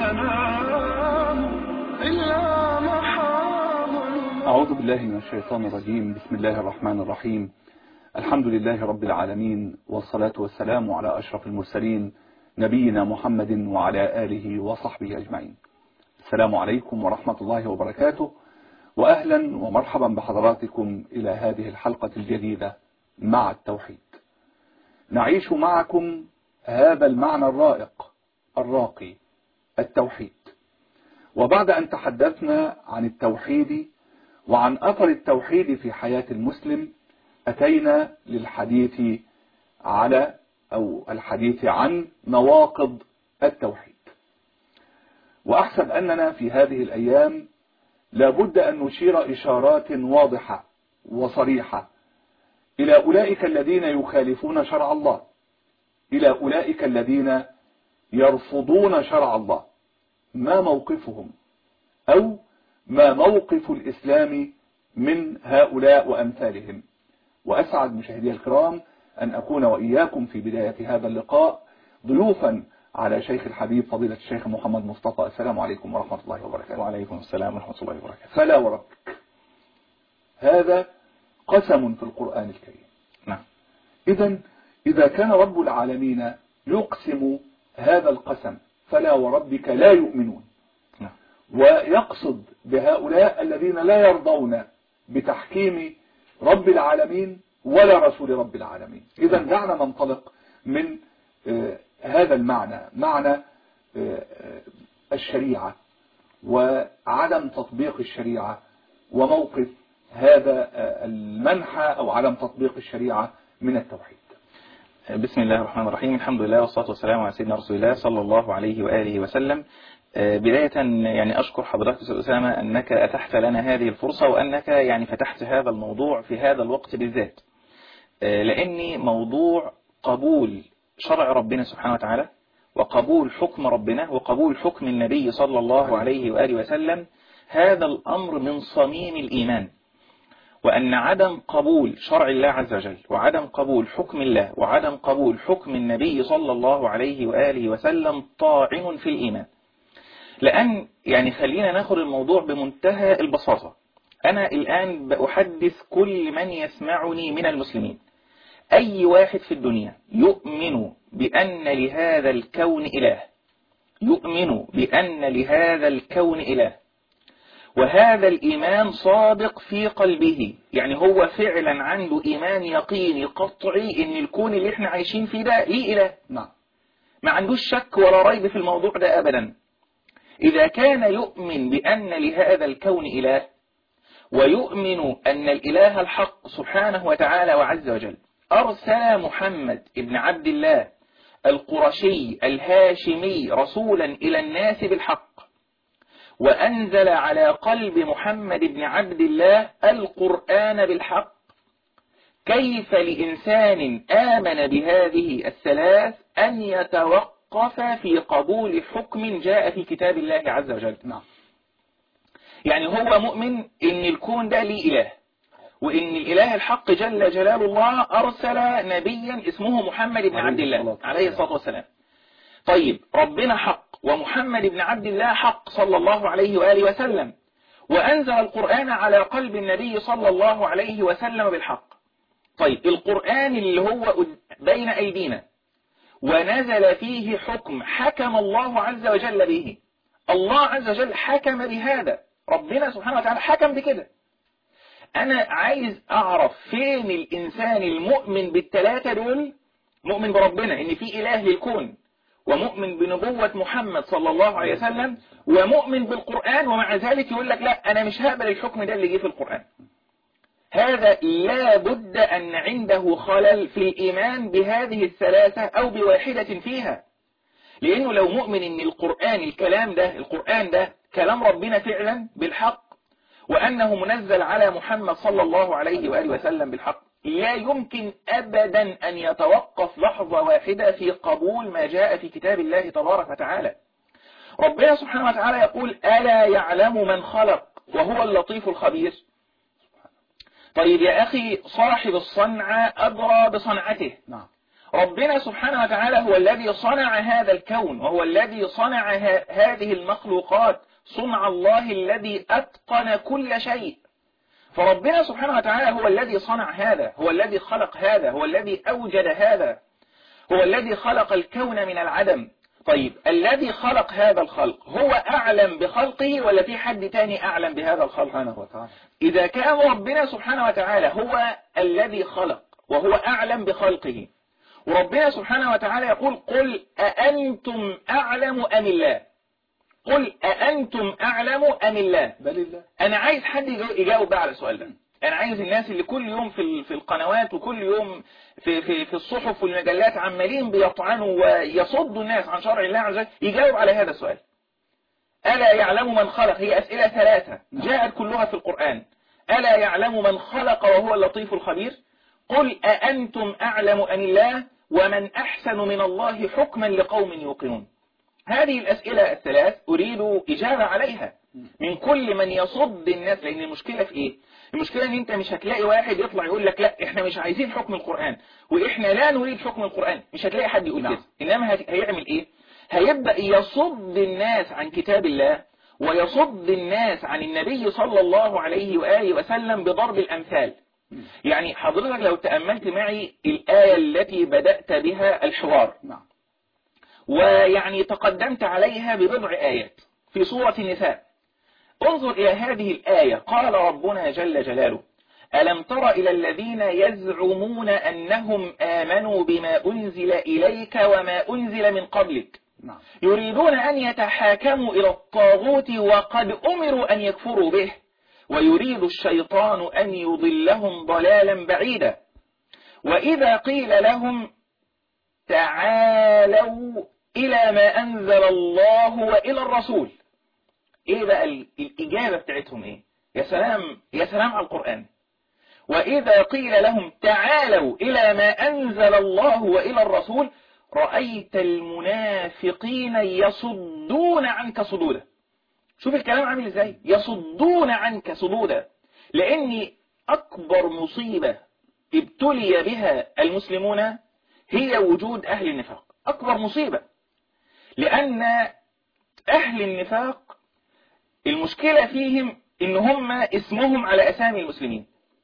المنام إلا محام. أعوذ بالله من الشيطان الرجيم. بسم الله الرحمن الرحيم. الحمد لله رب العالمين، والصلاة والسلام على أشرف المرسلين نبينا محمد وعلى آله وصحبه أجمعين. السلام عليكم ورحمة الله وبركاته، وأهلا ومرحبا بحضراتكم إلى هذه الحلقة الجديدة مع التوحيد. نعيش معكم هذا المعنى الرائق الراقي، التوحيد. وبعد أن تحدثنا عن التوحيد وعن أثر التوحيد في حياة المسلم، أتينا للحديث الحديث عن نواقض التوحيد. وأحسب أننا في هذه الأيام لابد أن نشير إشارات واضحة وصريحة إلى أولئك الذين يخالفون شرع الله، إلى أولئك الذين يرفضون شرع الله، ما موقفهم أو ما موقف الإسلام من هؤلاء وأمثالهم. وأسعد مشاهدي الكرام أن أكون وإياكم في بداية هذا اللقاء ضيوفا على شيخ الحبيب فضيلة الشيخ محمد مصطفى. السلام عليكم ورحمة الله وبركاته. وعليكم السلام ورحمة الله وبركاته. فلا وربك، هذا قسم في القرآن الكريم. نعم. إذا كان رب العالمين يقسم هذا القسم، فلا وربك لا يؤمنون. نعم. ويقصد بهؤلاء الذين لا يرضون بتحكيم رب العالمين ولا رسول رب العالمين. إذا دعنا ننطلق من هذا المعنى، معنى الشريعة وعدم تطبيق الشريعة، وموقف هذا المنحى أو عدم تطبيق الشريعة من التوحيد. بسم الله الرحمن الرحيم. الحمد لله والصلاة والسلام على سيدنا رسول الله صلى الله عليه وآله وسلم. بداية يعني أشكر حضرتك أستاذ أسامة أنك أتحت لنا هذه الفرصة، وأنك يعني فتحت هذا الموضوع في هذا الوقت بالذات، لأني موضوع قبول شرع ربنا سبحانه وتعالى، وقبول حكم ربنا، وقبول حكم النبي صلى الله عليه وآله وسلم، هذا الأمر من صميم الإيمان. وأن عدم قبول شرع الله عز وجل، وعدم قبول حكم الله، وعدم قبول حكم النبي صلى الله عليه وآله وسلم طاعن في الإيمان. لأن يعني خلينا ناخد الموضوع بمنتهى البساطة. أنا الآن بأحدث كل من يسمعني من المسلمين، أي واحد في الدنيا يؤمن بأن لهذا الكون إله، يؤمن بأن لهذا الكون إله، وهذا الإيمان صادق في قلبه، يعني هو فعلا عنده إيمان يقيني قطعي إن الكون اللي احنا عايشين فيه ده ليه إله. نعم. ما عندوش شك ولا ريب في الموضوع ده أبدا. إذا كان يؤمن بأن لهذا الكون إله، ويؤمن أن الإله الحق سبحانه وتعالى وعز وجل أرسل محمد ابن عبد الله القرشي الهاشمي رسولا إلى الناس بالحق، وأنزل على قلب محمد بن عبد الله القرآن بالحق، كيف لإنسان آمن بهذه الثلاث أن يتوقف في قبول حكم جاء في كتاب الله عز وجل؟ نعم. يعني هو مؤمن إن الكون ده ليه إله، وإن الإله الحق جل جلال الله أرسل نبيا اسمه محمد بن عبد الله عليه الصلاة والسلام. طيب، ربنا حق، ومحمد بن عبد الله حق صلى الله عليه وآله وسلم، وأنزل القرآن على قلب النبي صلى الله عليه وسلم بالحق. طيب، القرآن اللي هو بين أيدينا ونزل فيه حكم حكم الله عز وجل به، الله عز وجل حكم بهذا، ربنا سبحانه وتعالى حكم بكده. أنا عايز أعرف فين الإنسان المؤمن بالثلاثة دول، مؤمن بربنا إن في إله للكون، ومؤمن بنبوة محمد صلى الله عليه وسلم، ومؤمن بالقرآن، ومع ذلك يقول لك لا أنا مش هقبل الحكم ده اللي جه في القرآن. هذا لا بد أن عنده خلل في الإيمان بهذه الثلاثة أو بواحدة فيها. لأنه لو مؤمن إن القرآن القرآن ده كلام ربنا فعلا بالحق، وأنه منزل على محمد صلى الله عليه وآله وسلم بالحق، لا يمكن أبدا أن يتوقف لحظة واحدة في قبول ما جاء في كتاب الله تبارك وتعالى. ربنا سبحانه وتعالى يقول: ألا يعلم من خلق وهو اللطيف الخبير. طيب يا أخي، صاحب الصنعة أدرى بصنعته. نعم. ربنا سبحانه وتعالى هو الذي صنع هذا الكون، وهو الذي صنع هذه المخلوقات، صنع الله الذي أتقن كل شيء. فربنا سبحانه وتعالى هو الذي صنع هذا، هو الذي خلق هذا، هو الذي أوجد هذا، هو الذي خلق الكون من العدم. طيب الذي خلق هذا الخلق هو أعلم بخلقه ولا في حد تاني أعلم بهذا الخلق؟ سبحانه وتعالى. إذا كان ربنا سبحانه وتعالى هو الذي خلق وهو أعلم بخلقه، وربنا سبحانه وتعالى يقول قل أأنتم أعلم أم الله؟ قل أأنتم أعلم أم الله؟ بل الله. أنا عايز حد يجاوب بقى على السؤال ده. أنا عايز الناس اللي كل يوم في القنوات وكل يوم في الصحف والمجلات عمالين بيطعنوا ويصدوا الناس عن شرع الله عز وجل يجاوب على هذا السؤال. ألا يعلم من خلق؟ هي أسئلة 3 جاءت كلها في القرآن. ألا يعلم من خلق وهو اللطيف الخبير؟ قل أأنتم أعلم أم الله؟ ومن أحسن من الله حكما لقوم يوقنون. هذه الأسئلة ال3 أريد إجابة عليها من كل من يصد الناس. لأن المشكلة في إيه؟ المشكلة ان انت مش هتلاقي واحد يطلع يقول لك لا احنا مش عايزين حكم القرآن واحنا لا نريد حكم القرآن. مش هتلاقي حد يقول كده. انما هيعمل ايه؟ هيبدأ يصد الناس عن كتاب الله ويصد الناس عن النبي صلى الله عليه وآله وسلم بضرب الأمثال. يعني حضرتك لو تأملت معي الآية التي بدأت بها الحوار ويعني تقدمت عليها ببضع آيات في سورة النساء، انظر إلى هذه الآية. قال ربنا جل جلاله ألم تر إلى الذين يزعمون أنهم آمنوا بما أنزل إليك وما أنزل من قبلك يريدون أن يتحاكموا إلى الطاغوت وقد أمروا أن يكفروا به ويريد الشيطان أن يضلهم ضلالا بعيدا وإذا قيل لهم تعالوا إلى ما أنزل الله وإلى الرسول. إيه بقى الإجابة بتاعتهم إيه؟ يا سلام يا سلام على القرآن. وإذا قيل لهم تعالوا إلى ما أنزل الله وإلى الرسول رأيت المنافقين يصدون عنك صدودا. شوف الكلام عامل إزاي؟ يصدون عنك صدودا. لأن أكبر مصيبة ابتلي بها المسلمون هي وجود أهل النفاق. أكبر مصيبة. لأن أهل النفاق المشكلة فيهم إن هم اسمهم على أسامي المسلمين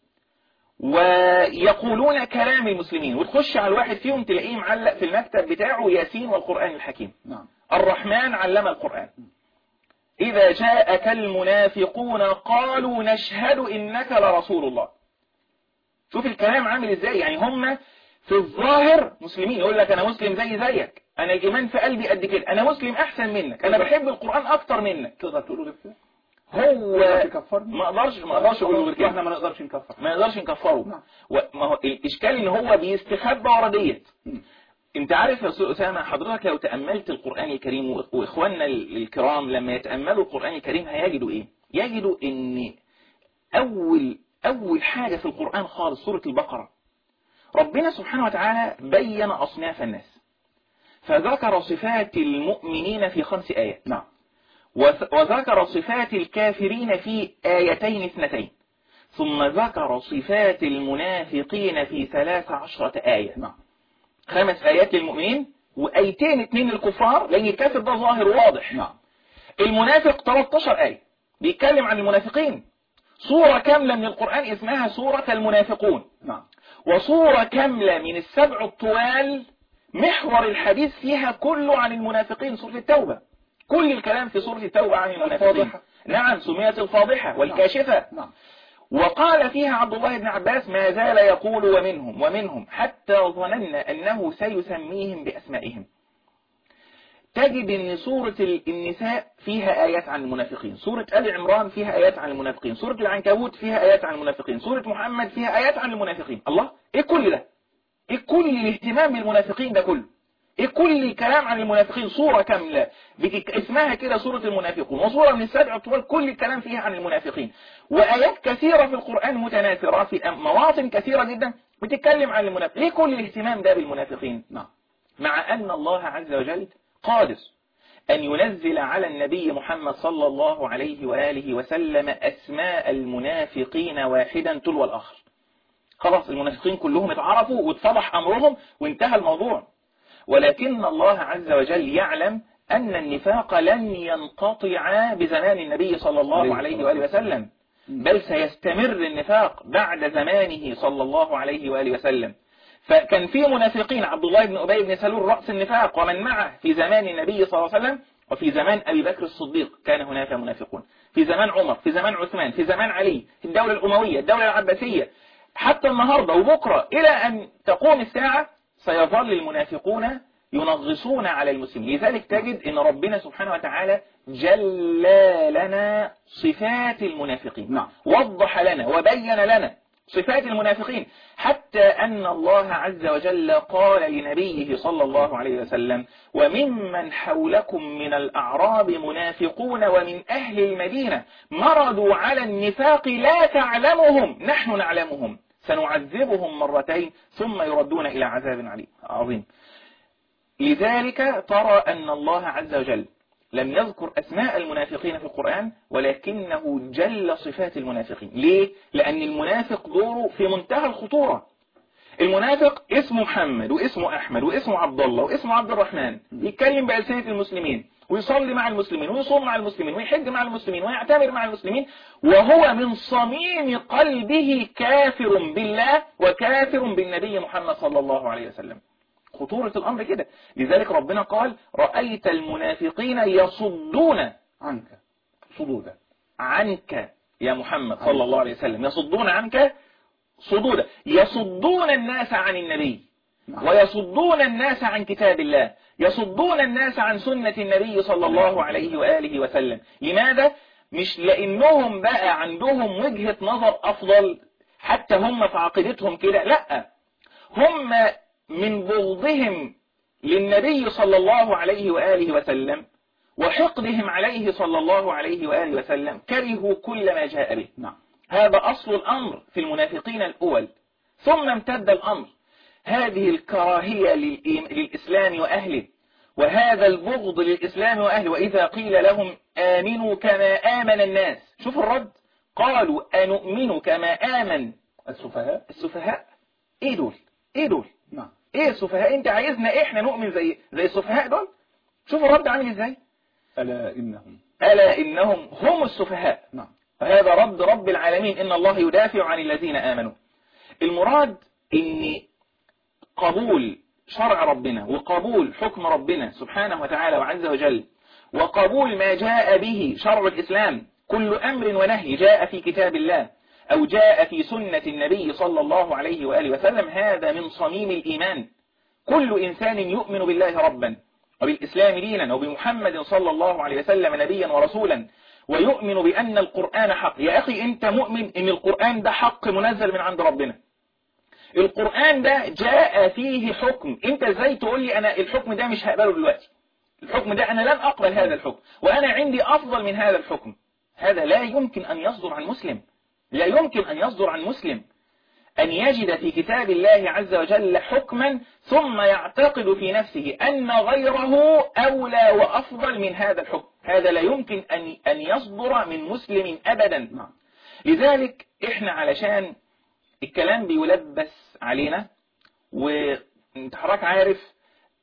ويقولون كلام المسلمين، وتخش على الواحد فيهم تلاقيه معلق في المكتب بتاعه ياسين والقرآن الحكيم. الرحمن علم القرآن. إذا جاءك المنافقون قالوا نشهد إنك لرسول الله. شوف الكلام عامل إزاي. يعني هم في الظاهر مسلمين، يقول لك أنا مسلم زيك، أنا الإيمان في قلبي قد كده، أنا مسلم أحسن منك، أنا بحب القرآن أكتر منك. تقدر تقوله غير كده؟ هو ما اقدرش اقول غير كده. احنا ما نقدرش نكفره. ما هو الاشكال ان هو بيستخبى ورا ديت. انت عارف يا استاذ اسامه، حضرتك لو تاملت القران الكريم واخواننا الكرام لما يتاملوا القران الكريم هيجدوا ايه؟ يجدوا ان اول حاجه في القران خالص سوره البقره ربنا سبحانه وتعالى بين اصناف الناس فذكر صفات المؤمنين في 5 آيات. وذكر صفات الكافرين في 2 ثم ذكر صفات المنافقين في 13 آية. 5 آيات للمؤمنين وآيتين 2 للكفار، لأن الكافر ده ظاهر واضح. المنافق 13 آية بيتكلم عن المنافقين. سورة كاملة من القرآن اسمها سورة المنافقون. وسورة كاملة من 7 الطوال محور الحديث فيها كله عن المنافقين. سورة التوبة كل الكلام في سورة التوبة عن المنافقين. نعم سميت الفاضحة والكاشفة. وقال فيها عبد الله بن عباس ما زال يقول ومنهم حتى ظننا أنه سيسميهم بأسمائهم. تجد أن سورة النساء فيها آيات عن المنافقين، سورة آل عمران فيها آيات عن المنافقين، سورة العنكبوت فيها آيات عن المنافقين، سورة محمد فيها آيات عن المنافقين. الله، إيه كل ده؟ إيه كل الاهتمام بالمنافقين ده كله؟ إيه كل الكلام عن المنافقين؟ صورة كاملة اسمها كده سورة المنافقون، وصورة من 7 طوال كل الكلام فيها عن المنافقين، وآيات كثيرة في القرآن متناثرة في مواطن كثيرة جدا بتتكلم عن المنافقين. ليه كل الاهتمام ده بالمنافقين؟ مع أن الله عز وجل قادر أن ينزل على النبي محمد صلى الله عليه وآله وسلم أسماء المنافقين واحدا تلو الآخر. خلاص المنافقين كلهم اتعرفوا واتفضح أمرهم وانتهى الموضوع. ولكن الله عز وجل يعلم أن النفاق لن ينقطع بزمان النبي صلى الله عليه وآله وسلم، بل سيستمر النفاق بعد زمانه صلى الله عليه وآله وسلم. فكان في منافقين، عبد الله بن أبي بن سلول رأس النفاق ومن معه في زمان النبي صلى الله عليه وسلم، وفي زمان أبي بكر الصديق كان هناك منافقون، في زمان عمر، في زمان عثمان، في زمان علي، في الدولة الأموية، الدولة العباسية، حتى النهاردة وبكرة إلى أن تقوم الساعة سيظل المنافقون ينغصون على المسلمين. لذلك تجد أن ربنا سبحانه وتعالى جلى لنا صفات المنافقين، وضح لنا وبين لنا صفات المنافقين، حتى أن الله عز وجل قال لنبيه صلى الله عليه وسلم: وممن حولكم من الأعراب منافقون ومن أهل المدينة مرضوا على النفاق لا تعلمهم نحن نعلمهم سنعذبهم مرتين ثم يردون إلى عذاب عظيم. لذلك ترى أن الله عز وجل لم يذكر أسماء المنافقين في القرآن، ولكنه جل صفات المنافقين. ليه؟ لأن المنافق دوره في منتهى الخطورة. المنافق اسمه محمد واسمه أحمد واسمه عبد الله واسمه عبد الرحمن، يتكلم بألسنة المسلمين ويصلي مع المسلمين ويصوم مع المسلمين ويحج مع المسلمين ويعتمر مع المسلمين، وهو من صميم قلبه كافر بالله وكافر بالنبي محمد صلى الله عليه وسلم. خطورة الأمر كده. لذلك ربنا قال: رأيت المنافقين يصدون عنك صدودا. عنك يا محمد صلى الله عليه وسلم، يصدون عنك صدودا، يصدون الناس عن النبي ويصدون الناس عن كتاب الله، يصدون الناس عن سنة النبي صلى الله عليه وآله وسلم. لماذا؟ مش لأنهم بقى عندهم وجهة نظر أفضل حتى هم في عقيدتهم كده، لا، هم من بغضهم للنبي صلى الله عليه وآله وسلم وحقدهم عليه صلى الله عليه وآله وسلم كرهوا كل ما جاء به. هذا أصل الأمر في المنافقين الأول، ثم امتد الأمر. هذه الكراهية للإسلام وأهله، وهذا البغض للإسلام وأهله. وإذا قيل لهم آمنوا كما آمن الناس، شوفوا الرد، قالوا أنؤمن كما آمن السفهاء. إيه دول؟ إيه دول؟ إيه السفهاء؟ أنت عايزنا إحنا نؤمن زي السفهاء دول؟ شوفوا الرد عامل إزاي. ألا إنهم هم السفهاء. وهذا رد رب العالمين: إن الله يدافع عن الذين آمنوا. المراد إن قبول شرع ربنا وقبول حكم ربنا سبحانه وتعالى وعز وجل وقبول ما جاء به شرع الإسلام، كل أمر ونهي جاء في كتاب الله أو جاء في سنة النبي صلى الله عليه وآله وسلم، هذا من صميم الإيمان. كل إنسان يؤمن بالله ربا وبالإسلام دينا وبمحمد صلى الله عليه وسلم نبيا ورسولا، ويؤمن بأن القرآن حق. يا أخي أنت مؤمن إن القرآن ده حق منزل من عند ربنا، القرآن ده جاء فيه حكم، أنت ازاي تقول لي أنا الحكم ده مش هقبله دلوقتي، الحكم ده أنا لن أقبل هذا الحكم وأنا عندي أفضل من هذا الحكم؟ هذا لا يمكن أن يصدر عن مسلم، لا يمكن أن يصدر عن مسلم أن يجد في كتاب الله عز وجل حكما ثم يعتقد في نفسه أن غيره أولى وأفضل من هذا الحكم. هذا لا يمكن أن يصدر من مسلم أبدا. لذلك إحنا علشان الكلام بيلبس علينا، وانت حضرتك عارف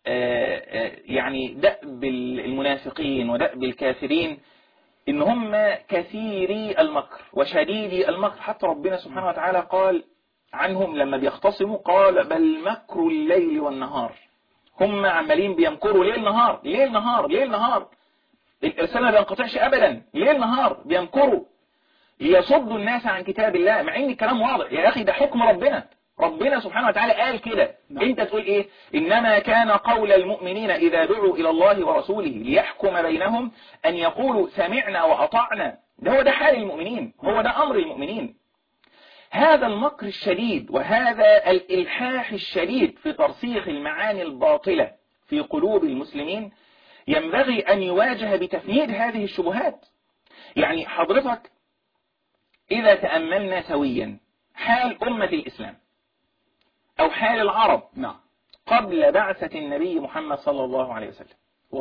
يعني دأب المنافقين ودأب الكافرين إن هم كثيري المكر وشديدي المكر. حتى ربنا سبحانه وتعالى قال عنهم لما بيختصموا، قال: بل مكر الليل والنهار. هم عمالين بيمكروا ليل نهار ليل نهار ليل نهار، الإرسال ما بينقطعش أبدا، ليل نهار بيمكروا ليصدوا الناس عن كتاب الله، مع ان الكلام واضح. يا أخي ده حكم ربنا سبحانه وتعالى قال كده. انت تقول ايه؟ انما كان قول المؤمنين اذا دعوا الى الله ورسوله ليحكم بينهم ان يقولوا سمعنا واطعنا. ده حال المؤمنين، هو ده امر المؤمنين. هذا المكر الشديد وهذا الالحاح الشديد في ترسيخ المعاني الباطلة في قلوب المسلمين ينبغي ان يواجه بتفنيد هذه الشبهات. يعني حضرتك إذا تأملنا سويا حال أمة الإسلام أو حال العرب قبل بعثة النبي محمد صلى الله عليه وسلم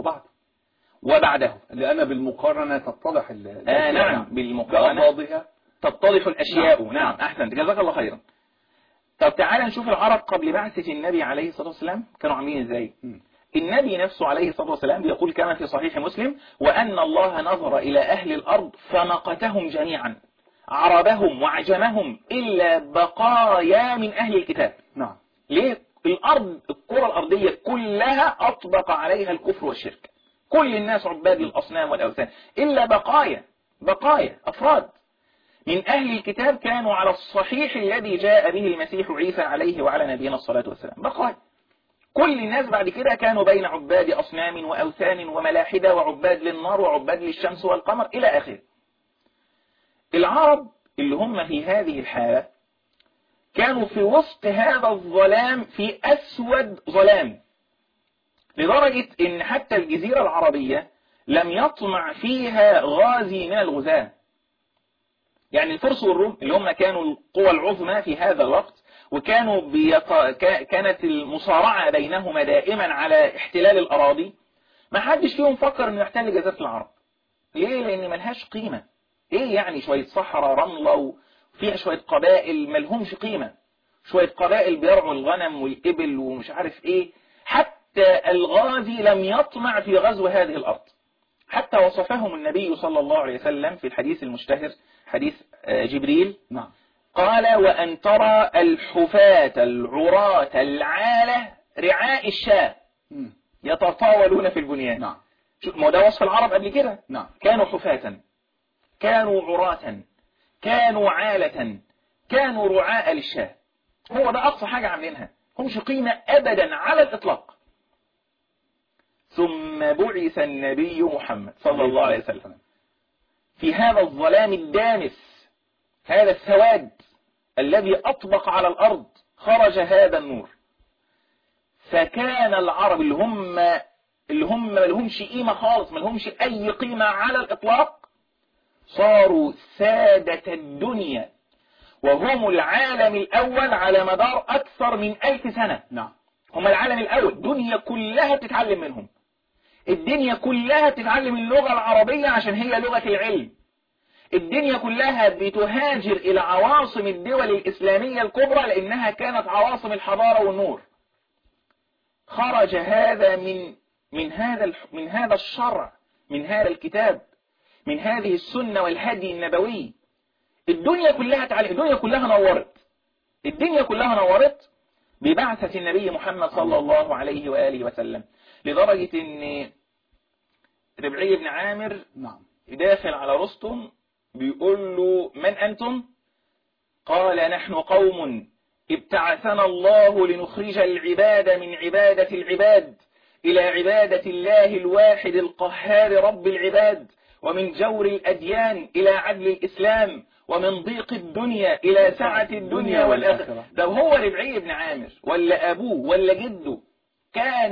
وبعده، لأن بالمقارنة تتضح نعم، بالمقارنة تتضح الأشياء. نعم أحسنت، جزاك الله خيرا. طب تعالى نشوف العرب قبل بعثة النبي عليه الصلاة والسلام كانوا عاملين ازاي. النبي نفسه عليه الصلاة والسلام بيقول كما في صحيح مسلم: وأن الله نظر إلى أهل الأرض فمقتهم جميعا، عربهم وعجمهم إلا بقايا من أهل الكتاب. نعم. ليه؟ الكرة الأرضية كلها أطبق عليها الكفر والشرك، كل الناس عباد الأصنام والأوثان، إلا بقايا أفراد من أهل الكتاب كانوا على الصحيح الذي جاء به المسيح عيسى عليه وعلى نبينا الصلاة والسلام، بقايا. كل الناس بعد كده كانوا بين عباد أصنام وأوثان وملاحدة وعباد للنار وعباد للشمس والقمر إلى آخره. العرب اللي هم في هذه الحالة كانوا في وسط هذا الظلام، في أسود ظلام، لدرجة إن حتى الجزيرة العربية لم يطمع فيها غازي من الغزاة. يعني الفرس والروم اللي هم كانوا القوى العظمى في هذا الوقت، وكانوا كانت المصارعة بينهما دائما على احتلال الأراضي، ما حدش فيهم فكر انه يحتل جزيرة العرب. ليه؟ لأن ملهاش قيمة. ايه يعني شوية صحراء رملة وفيها شوية قبائل ملهمش قيمة، شوية قبائل بيرعوا الغنم والإبل ومش عارف ايه. حتى الغازي لم يطمع في غزو هذه الأرض. حتى وصفهم النبي صلى الله عليه وسلم في الحديث المشتهر، حديث جبريل. نعم. قال: وأن ترى الحفاة العراة العالة رعاء الشاة يتطاولون في البنيان. نعم. ما ده وصف العرب قبل كده. نعم. كانوا حفاة، كانوا عراة، كانوا عالة، كانوا رعاء للشاة. هو ده أقصى حاجة عاملينها، همش قيمة أبدا على الإطلاق. ثم بعث النبي محمد صلى الله عليه وسلم في هذا الظلام الدامس، هذا السواد الذي أطبق على الأرض، خرج هذا النور. فكان العرب اللي هم ملهمش قيمة خالص، ملهمش أي قيمة على الإطلاق، صاروا سادة الدنيا، وهم العالم الأول على مدار أكثر من 1000 سنة. نعم. هم العالم الأول، الدنيا كلها بتتعلم منهم، الدنيا كلها بتتعلم اللغة العربية عشان هي لغة العلم، الدنيا كلها بتهاجر إلى عواصم الدول الإسلامية الكبرى لأنها كانت عواصم الحضارة والنور. خرج هذا من هذا الشرع، من هذا الكتاب، من هذه السنة والهدي النبوي. الدنيا كلها تعلم، الدنيا كلها نورت ببعثة النبي محمد صلى الله عليه وآله وسلم. لدرجة ان ربعي بن عامر داخل على رستم بيقول له: من أنتم؟ قال: نحن قوم ابتعثنا الله لنخرج العباد من عبادة العباد إلى عبادة الله الواحد القهار رب العباد، ومن جور الأديان إلى عدل الإسلام، ومن ضيق الدنيا إلى سعة الدنيا والآخرة. ده هو ربعي بن عامر ولا أبوه ولا جده كان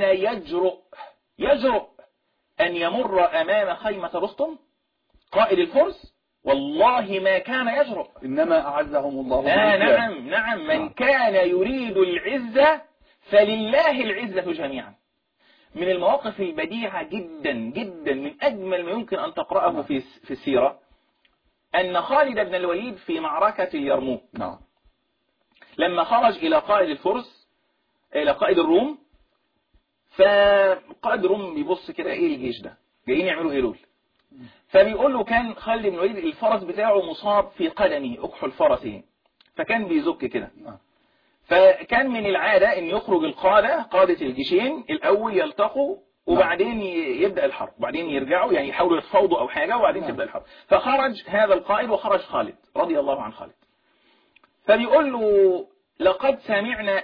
يجرؤ أن يمر أمام خيمة رستم قائد الفرس؟ والله ما كان يجرؤ. إنما أعزهم الله. نعم. من كان يريد العزة فلله العزة جميعا. من المواقف البديعة جدا جدا، من أجمل ما يمكن أن تقرأه في السيرة، أن خالد بن الوليد في معركة اليرموك لما خرج إلى قائد الفرس، إلى قائد الروم، فقائد الروم بيبص كده: إيه الجيش ده؟ جايين يعملوا إيه دول؟ فبيقول له: كان خالد بن الوليد الفرس بتاعه مصاب في قدمه، أكحل فرسه، فكان بيزك كده. فكان من العادة أن يخرج قادة الجيشين الأول يلتقوا وبعدين يبدأ الحرب، وبعدين يرجعوا، يعني يحاولوا يتفاوضوا أو حاجة وبعدين تبدأ الحرب. فخرج هذا القائد وخرج خالد رضي الله عن خالد، فبيقول له: لقد سمعنا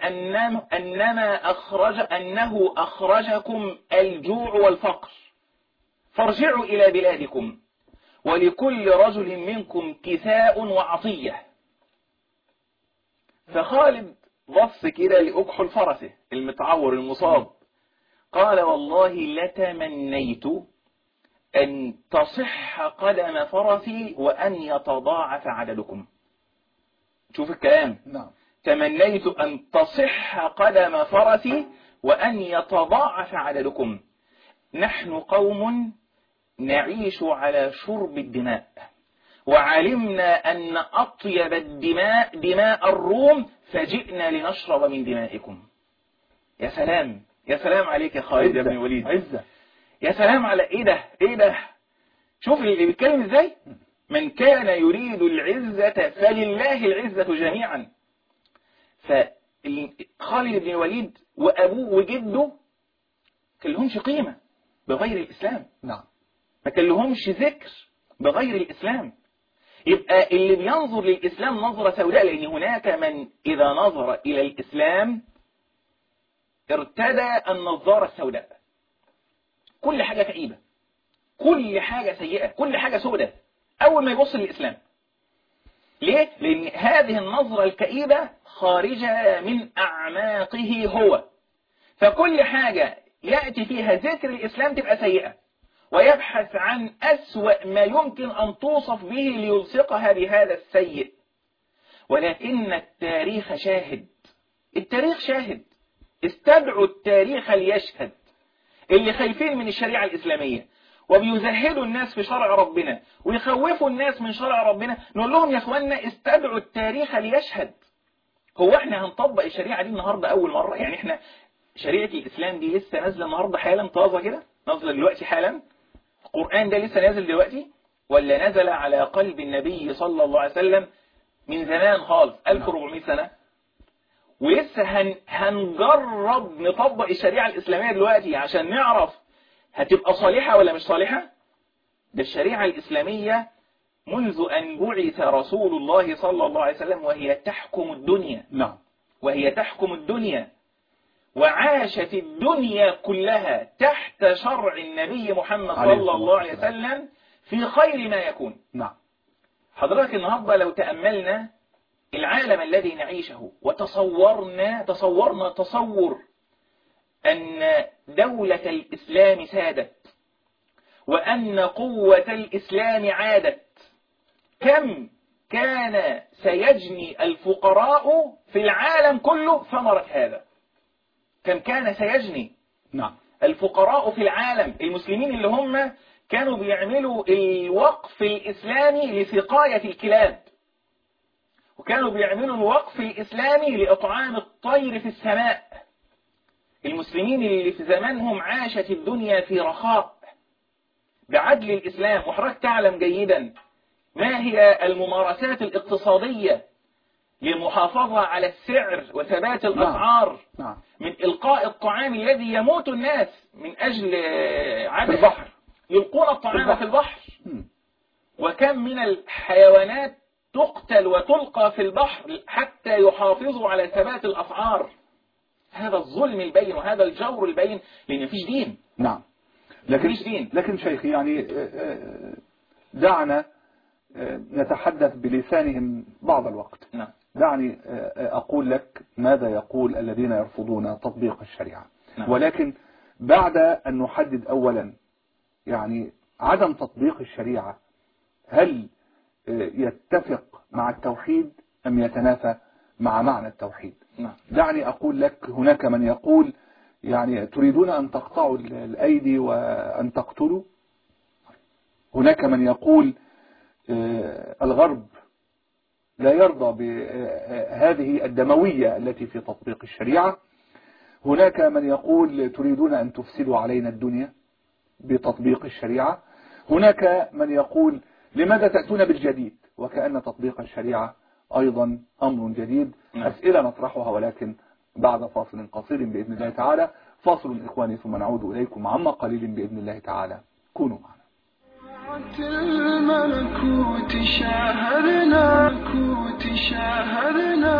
أنه أخرجكم الجوع والفقر، فارجعوا إلى بلادكم، ولكل رجل منكم كساء وعطية. فخالد بص كده لأكحل فرسه المتعور المصاب، قال: والله لتمنيت أن تصح قدم فرسي وأن يتضاعف عددكم. شوف الكلام. تمنيت أن تصح قدم فرسي وأن يتضاعف عددكم. نحن قوم نعيش على شرب الدماء، وعلمنا أن أطيب الدماء دماء الروم فجئنا لنشرب من دمائكم. يا سلام، يا سلام عليك يا خالد يا ابن الوليد، عزة. يا سلام على ايه ده. شوف اللي بيتكلم ازاي. من كان يريد العزة فلله العزة جميعا. فخالد بن الوليد وابوه وجده كان لهمش قيمة بغير الاسلام. نعم. ما كان لهمش ذكر بغير الاسلام. يبقى اللي بينظر للاسلام نظرة سوداء، لان هناك من اذا نظر الى الاسلام ارتدى النظارة السوداء. كل حاجة كئيبة، كل حاجة سيئة، كل حاجة سوداء أول ما يبص للإسلام. ليه؟ لأن هذه النظرة الكئيبة خارجة من أعماقه هو. فكل حاجة يأتي فيها ذكر الإسلام تبقى سيئة، ويبحث عن أسوأ ما يمكن أن توصف به ليلصقها بهذا السيء. ولكن التاريخ شاهد، التاريخ شاهد. استدعوا التاريخ ليشهد. اللي خايفين من الشريعة الإسلامية وبيزهدوا الناس في شرع ربنا ويخوفوا الناس من شرع ربنا، نقول لهم يا اخوانا استدعوا التاريخ ليشهد. هو احنا هنطبق الشريعة دي النهاردة أول مرة؟ يعني احنا شريعة الإسلام دي لسه نازلة النهاردة حالا طازة كده، نازلة دلوقتي حالا؟ القرآن ده لسه نازل دلوقتي؟ ولا نزل على قلب النبي صلى الله عليه وسلم من زمان خالص 1400 سنة؟ ولسه هنجرب نطبق الشريعة الإسلامية دلوقتي عشان نعرف هتبقى صالحة ولا مش صالحة؟ ده الشريعة الإسلامية منذ أن بعث رسول الله صلى الله عليه وسلم وهي تحكم الدنيا. نعم. وهي تحكم الدنيا، وعاشت الدنيا كلها تحت شرع النبي محمد صلى الله عليه وسلم في خير ما يكون. نعم. حضرتك النهاردة لو تأملنا العالم الذي نعيشه وتصورنا تصور أن دولة الإسلام سادت وأن قوة الإسلام عادت، كم كان سيجني الفقراء في العالم كله ثمرة هذا؟ كم كان سيجني نعم الفقراء في العالم، المسلمين اللي هم كانوا بيعملوا الوقف الإسلامي لسقاية الكلاب، وكانوا بيعملوا الوقف الإسلامي لإطعام الطير في السماء. المسلمين اللي في زمانهم عاشت الدنيا في رخاء بعدل الإسلام. وحضرتك تعلم جيدا ما هي الممارسات الاقتصادية للمحافظة على السعر وثبات الأسعار. نعم. من إلقاء الطعام الذي يموت الناس من أجل عدم في البحر، يلقون الطعام في البحر. وكم من الحيوانات تقتل وتلقى في البحر حتى يحافظوا على ثبات الأسعار. هذا الظلم البين وهذا الجور البين، لأن مفيش دين. نعم. لكن شيخي يعني دعنا نتحدث بلسانهم بعض الوقت. نعم. دعني أقول لك ماذا يقول الذين يرفضون تطبيق الشريعة. نعم. ولكن بعد أن نحدد أولا يعني عدم تطبيق الشريعة هل يتفق مع التوحيد أم يتنافى مع معنى التوحيد؟ نعم. دعني أقول لك هناك من يقول يعني تريدون أن تقطعوا الأيدي وأن تقتلوا. هناك من يقول الغرب لا يرضى بهذه الدموية التي في تطبيق الشريعة. هناك من يقول تريدون أن تفسدوا علينا الدنيا بتطبيق الشريعة. هناك من يقول لماذا تأتون بالجديد وكأن تطبيق الشريعة أيضا أمر جديد. أسئلة نطرحها ولكن بعد فاصل قصير بإذن الله تعالى. فاصل إخواني ثم نعود إليكم عما قليل بإذن الله تعالى. كونوا معنا. الملكوت شاهدنا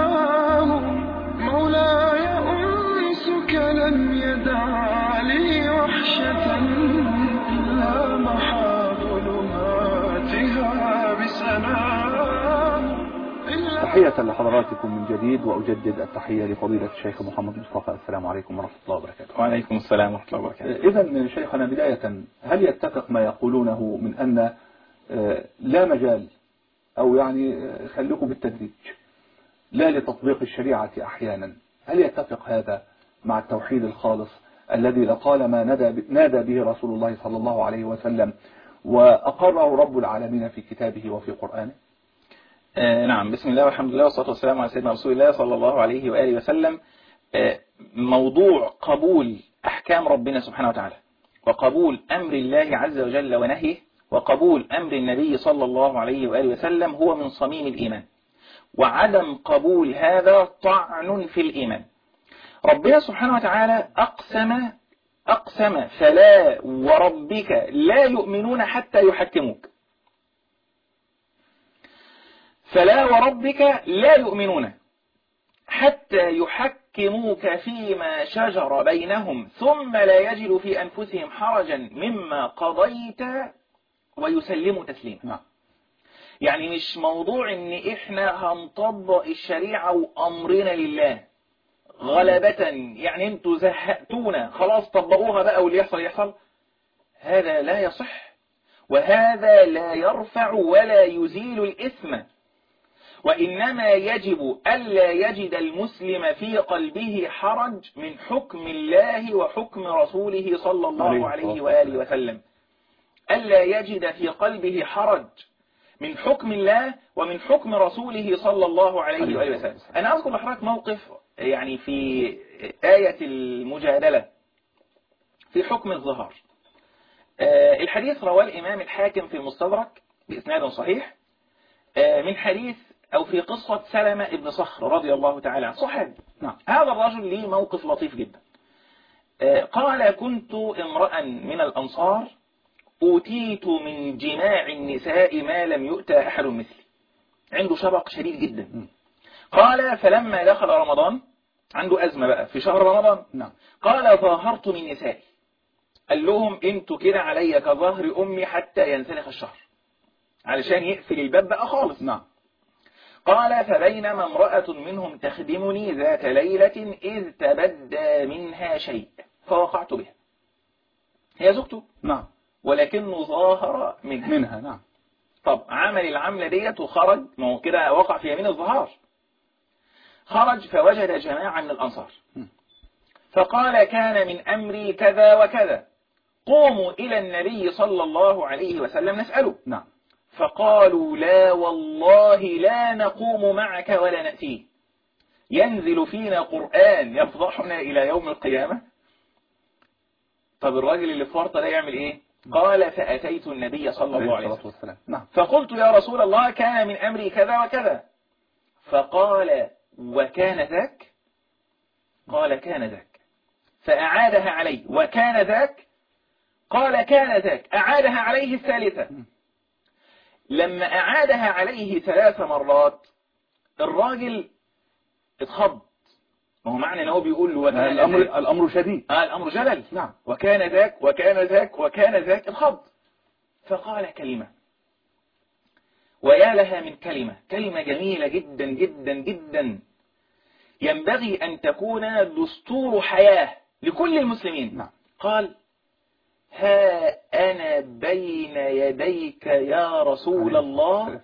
مولاي أنسك لم يدع لي وحشة إلا محا ظلماتها بسلام. تحية لحضراتكم من جديد، وأجدد التحية لفضيلة الشيخ محمد مصطفى. السلام عليكم ورحمة الله وبركاته. وعليكم السلام ورحمة الله وبركاته. إذن شيخنا بداية، هل يتفق ما يقولونه من أن لا مجال أو يعني خليكم بالتدريج لا لتطبيق الشريعة أحيانا، هل يتفق هذا مع التوحيد الخالص الذي لطالما نادى به رسول الله صلى الله عليه وسلم وأقره رب العالمين في كتابه وفي قرآنه؟ نعم، بسم الله والحمد لله والصلاة والسلام على سيدنا رسول الله صلى الله عليه وآله وسلم. موضوع قبول أحكام ربنا سبحانه وتعالى وقبول أمر الله عز وجل ونهيه وقبول أمر النبي صلى الله عليه وآله وسلم هو من صميم الإيمان، وعدم قبول هذا طعن في الإيمان. ربنا سبحانه وتعالى أقسم فلا وربك لا يؤمنون حتى يحكموك، فلا وربك لا يؤمنون حتى يحكموك فيما شجر بينهم ثم لا يجدوا في أنفسهم حرجا مما قضيت ويسلموا تسليما. يعني مش موضوع ان احنا هنطبق الشريعة وامرنا لله غلبة، يعني انتوا زهقتونا خلاص طبقوها بقى واللي يحصل يحصل. هذا لا يصح، وهذا لا يرفع ولا يزيل الإثم، وإنما يجب ألا يجد المسلم في قلبه حرج من حكم الله وحكم رسوله صلى الله عليه وآله وسلم، ألا يجد في قلبه حرج من حكم الله ومن حكم رسوله صلى الله عليه وآله وسلم. أنا أذكر لحضرتك موقف يعني في آية المجادلة في حكم الظهار. الحديث رواه الإمام الحاكم في المستدرك بإسناد صحيح من حديث أو في قصة سلمة ابن صخر رضي الله تعالى عنه، صحابي. هذا الرجل ليه موقف لطيف جدا. قال: كنت امرأ من الأنصار أوتيت من جماع النساء ما لم يؤتى أحد مثلي، عنده شبق شديد جدا. قال: فلما دخل رمضان، عنده أزمة بقى في شهر رمضان، قال: ظاهرت من نسائي، قال لهم انتوا كده عليا كظهر أمي حتى ينسلخ الشهر، علشان يقفل الباب بقى خالص. قال: فبينما امرأة منهم تخدمني ذات ليلة إذ تبدى منها شيء فوقعت بها. هي زوجته ولكنه ظاهر منها. طب عمل العملة ديت وخرج، ما هو كده وقع في يمين الظهار. خرج فوجد جماعة من الأنصار فقال: كان من أمري كذا وكذا، قوموا إلى النبي صلى الله عليه وسلم نسأله. فقالوا: لا والله لا نقوم معك ولا نأتيه، ينزل فينا قرآن يفضحنا إلى يوم القيامة. طب الراجل اللي في ورطة ده يعمل إيه؟ قال: فأتيت النبي صلى الله عليه وسلم فقلت: يا رسول الله كان من أمري كذا وكذا. فقال: وكان ذاك؟ قال: كان ذاك. فأعادها عليه: وكان ذاك؟ قال: كان ذاك. أعادها عليه الثالثة. لما أعادها عليه 3 مرات الراجل اتخض، ما هو معنى أنه بيقول له وكان الأمر شديد، الأمر جلل. وكان ذاك وكان ذاك وكان ذاك، اتخض. فقال كلمة، ويا لها من كلمة جميلة جدا جدا جدا، ينبغي أن تكون دستور حياة لكل المسلمين. قال: ها أنا بين يديك يا رسول الله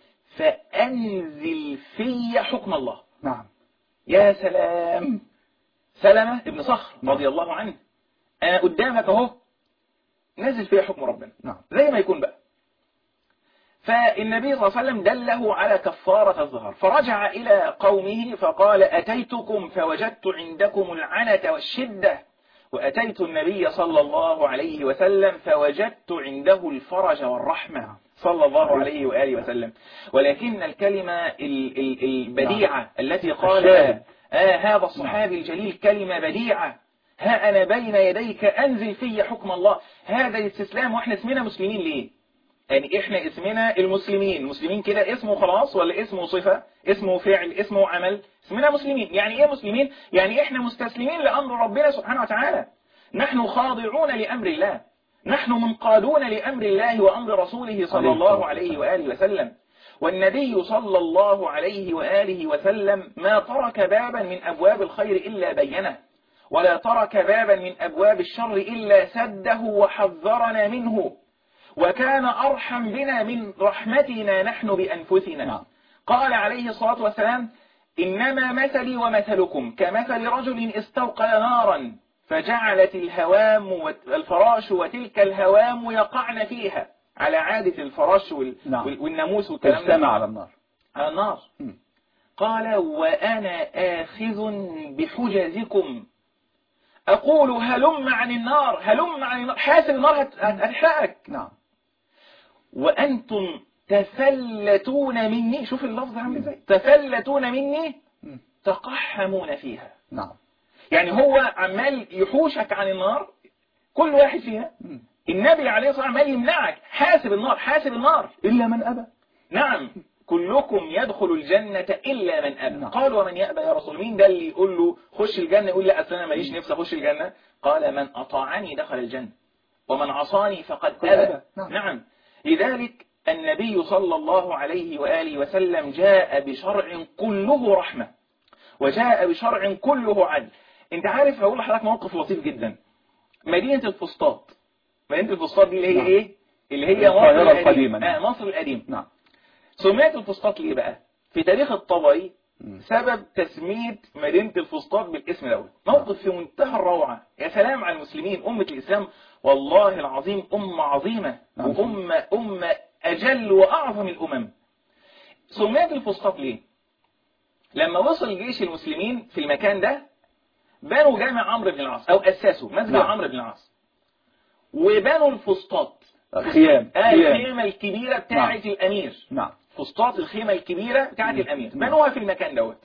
فأنزل في حكم الله. يا سلام، سلمة ابن صخر رضي الله عنه، أنا قدامك أهو، نزل في حكم ربنا زي ما يكون بقى. فالنبي صلى الله عليه وسلم دله على كفارة الظهر، فرجع إلى قومه فقال: أتيتكم فوجدت عندكم العنة والشدة، وأتيت النبي صلى الله عليه وسلم فوجدت عنده الفرج والرحمة صلى الله عليه وآله وسلم. ولكن الكلمة البديعة التي قالها هذا الصحابي الجليل كلمة بديعة: ها أنا بين يديك أنزل في حكم الله. هذا الاستسلام. وإحنا اسمنا مسلمين ليه؟ يعني إحنا اسمنا المسلمين، مسلمين كده اسمه خلاص ولا اسمه صفة، اسمه فعل، اسمه عمل؟ اسمنا مسلمين. يعني إيه مسلمين؟ يعني إحنا مستسلمين لأمر ربنا سبحانه وتعالى، نحن خاضعون لأمر الله، نحن منقادون لأمر الله وأمر رسوله صلى الله عليه وآله وسلم. والنبي صلى الله عليه وآله وسلم ما ترك بابا من أبواب الخير إلا بينه، ولا ترك بابا من أبواب الشر إلا سده وحذرنا منه، وكان أرحم بنا من رحمتنا نحن بأنفسنا. قال عليه الصلاة والسلام: إنما مثلي ومثلكم كمثل رجل استوقد نارا فجعلت الهوام والفراش وتلك الهوام يقعن فيها، على عادة الفراش والناموس والكلام ده، اجتمع على النار، على النار. قال وأنا آخذ بحجزكم أقول هلم عن النار، هلم عن النار، حاسب النار هتحرقك. نعم. وأنتم تفلتون مني، شوف اللفظ عامل ازاي، تفلتون مني تقحمون فيها. نعم. يعني هو عمال يحوشك عن النار، كل واحد فيها. النبي عليه الصلاة والسلام عمال يمنعك، حاسب النار، حاسب النار، إلا من أبى. نعم، كلكم يدخل الجنة إلا من أبى. نعم. قال ومن يأبى يا رسول، مين ده اللي يقول له خش الجنة يقول لا أصل أنا ماليش نفسي أخش الجنة؟ قال من أطاعني دخل الجنة ومن عصاني فقد أبى. نعم. لذلك النبي صلى الله عليه وآله وسلم جاء بشرع كله رحمة وجاء بشرع كله عدل. انت عارف هقول لحضرتك موقف لطيف جدا. مدينة الفسطاط، مدينة الفسطاط دي اللي هي ايه؟ اللي هي مصر القديمة. مصر القديمة. نعم. سميت الفسطاط ليه بقى؟ في تاريخ الطبري سبب تسمية مدينة الفسطاط بالاسم الأول. موقف في منتهى الروعة. يا سلام على المسلمين، أمة الإسلام والله العظيم أمة عظيمة وأمة أجل وأعظم الأمم. سميت الفسطاط ليه؟ لما وصل جيش المسلمين في المكان ده بنوا جامع عمرو بن العاص أو أسسوا مسجد عمرو بن العاص وبنوا الفسطاط، الخيمة الكبيرة بتاعة الأمير. نعم. فسطاط الخيمة الكبيرة بتاعة الأمير بنوها في المكان دوت.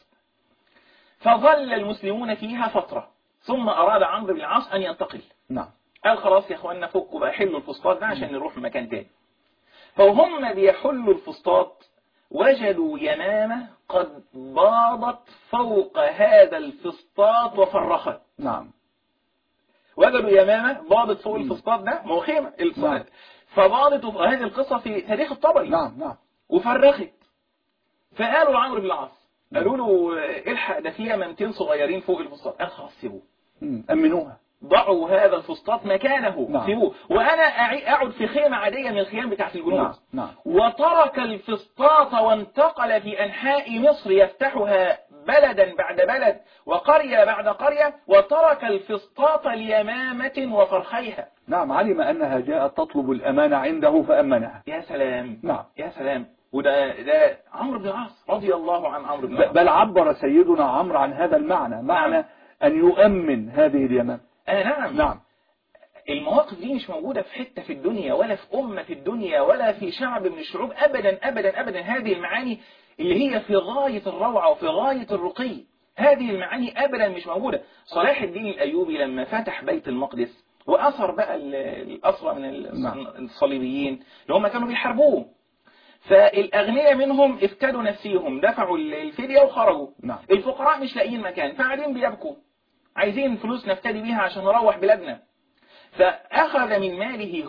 فظل المسلمون فيها فترة ثم أراد عمرو بن العاص أن ينتقل. نعم. قال خلاص يا أخوانا فكوا بقى، حلوا الفسطاط ده عشان نروح مكان تاني. فهم بيحلوا الفسطاط وجدوا يمامة قد باضت فوق هذا الفسطاط وفرخت. نعم. وجدوا يمامة باضت فوق الفسطاط ده، ما هو خيمة. نعم. فباضت هذه القصة في تاريخ الطبري. نعم. نعم. وفرخت. فقالوا لعمرو بن العاص، قالوا له الحق ده فيها يمامتين صغيرين فوق الفسطاط. قال خلاص سيبوه، أمنوها، ضعوا هذا الفسطاط مكانه. نعم. سيبوه وأنا أقعد في خيمة عادية من الخيام بتاعت الجنود. نعم. نعم. وترك الفسطاط وانتقل في أنحاء مصر يفتحها بلدا بعد بلد وقرية بعد قرية، وترك الفسطاط ليمامة وفرخيها. نعم. علم أنها جاءت تطلب الأمانة عنده فأمنها. يا سلام. نعم. يا سلام. وده عمرو بن العاص رضي الله عن عمرو بن العاص. بل عبر سيدنا عمرو عن هذا المعنى، معنى أن يؤمن هذه اليمامة. نعم. نعم. المواقف دي مش موجودة في حتة في الدنيا ولا في أمة في الدنيا ولا في شعب من الشعوب أبدا أبدا أبدا. هذه المعاني اللي هي في غاية الروعة وفي غاية الرقي، هذه المعاني أبدا مش موجودة. صلاح الدين الأيوبي لما فتح بيت المقدس وأثر بقى الأسرى من الصليبيين اللي هم كانوا بيحاربوه، فالأغنياء منهم افتدوا نفسيهم، دفعوا الفدية وخرجوا. نعم. الفقراء مش لاقيين مكان، فقاعدين بيبكوا عايزين فلوس نفتدي بيها عشان نروح بلادنا. فأخذ من